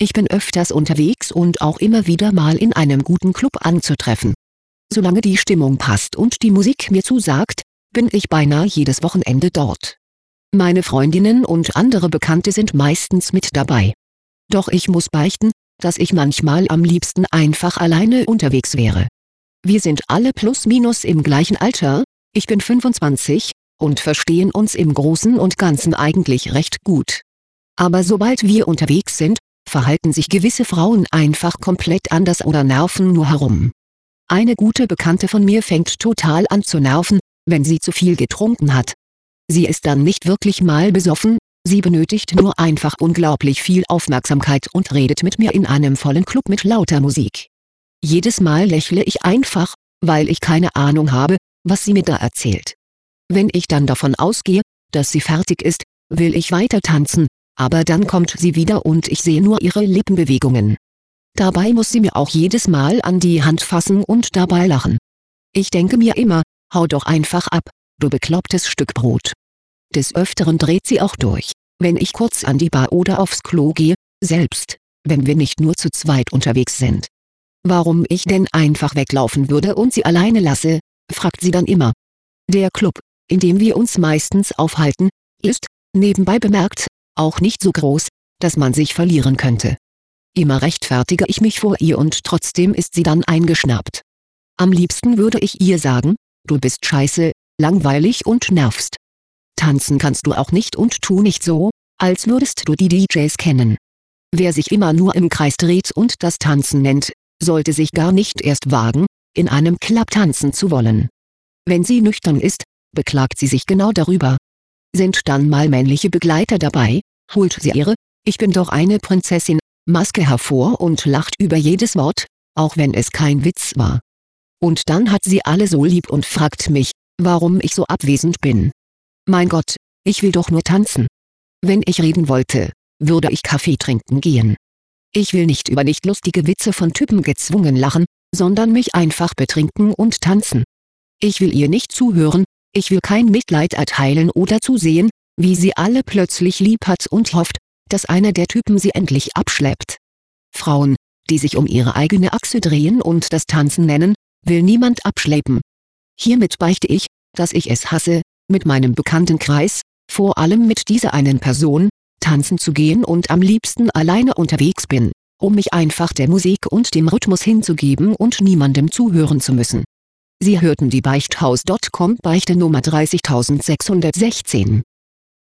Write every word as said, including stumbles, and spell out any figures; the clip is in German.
Ich bin öfters unterwegs und auch immer wieder mal in einem guten Club anzutreffen. Solange die Stimmung passt und die Musik mir zusagt, bin ich beinahe jedes Wochenende dort. Meine Freundinnen und andere Bekannte sind meistens mit dabei. Doch ich muss beichten, dass ich manchmal am liebsten einfach alleine unterwegs wäre. Wir sind alle plus minus im gleichen Alter, ich bin fünfundzwanzig, und verstehen uns im Großen und Ganzen eigentlich recht gut. Aber sobald wir unterwegs sind, verhalten sich gewisse Frauen einfach komplett anders oder nerven nur herum. Eine gute Bekannte von mir fängt total an zu nerven, wenn sie zu viel getrunken hat. Sie ist dann nicht wirklich mal besoffen, sie benötigt nur einfach unglaublich viel Aufmerksamkeit und redet mit mir in einem vollen Club mit lauter Musik. Jedes Mal lächle ich einfach, weil ich keine Ahnung habe, was sie mir da erzählt. Wenn ich dann davon ausgehe, dass sie fertig ist, will ich weiter tanzen, aber dann kommt sie wieder und ich sehe nur ihre Lippenbewegungen. Dabei muss sie mir auch jedes Mal an die Hand fassen und dabei lachen. Ich denke mir immer, hau doch einfach ab, du beklopptes Stück Brot. Des Öfteren dreht sie auch durch, wenn ich kurz an die Bar oder aufs Klo gehe, selbst wenn wir nicht nur zu zweit unterwegs sind. Warum ich denn einfach weglaufen würde und sie alleine lasse, fragt sie dann immer. Der Club, in dem wir uns meistens aufhalten, ist, nebenbei bemerkt, auch nicht so groß, dass man sich verlieren könnte. Immer rechtfertige ich mich vor ihr und trotzdem ist sie dann eingeschnappt. Am liebsten würde ich ihr sagen, du bist scheiße, langweilig und nervst. Tanzen kannst du auch nicht und tu nicht so, als würdest du die D Js kennen. Wer sich immer nur im Kreis dreht und das Tanzen nennt, sollte sich gar nicht erst wagen, in einem Club tanzen zu wollen. Wenn sie nüchtern ist, beklagt sie sich genau darüber. Sind dann mal männliche Begleiter dabei, holt sie ihre „Ich bin doch eine Prinzessin" Maske hervor und lacht über jedes Wort, auch wenn es kein Witz war. Und dann hat sie alle so lieb und fragt mich, warum ich so abwesend bin. Mein Gott, ich will doch nur tanzen. Wenn ich reden wollte, würde ich Kaffee trinken gehen. Ich will nicht über nicht lustige Witze von Typen gezwungen lachen, sondern mich einfach betrinken und tanzen. Ich will ihr nicht zuhören, ich will kein Mitleid erteilen oder zusehen, wie sie alle plötzlich lieb hat und hofft, dass einer der Typen sie endlich abschleppt. Frauen, die sich um ihre eigene Achse drehen und das Tanzen nennen, will niemand abschleppen. Hiermit beichte ich, dass ich es hasse, mit meinem Bekanntenkreis, vor allem mit dieser einen Person, tanzen zu gehen und am liebsten alleine unterwegs bin, um mich einfach der Musik und dem Rhythmus hinzugeben und niemandem zuhören zu müssen. Sie hörten die Beichthaus Punkt com Beichte Nummer dreißigtausendsechshundertsechzehn.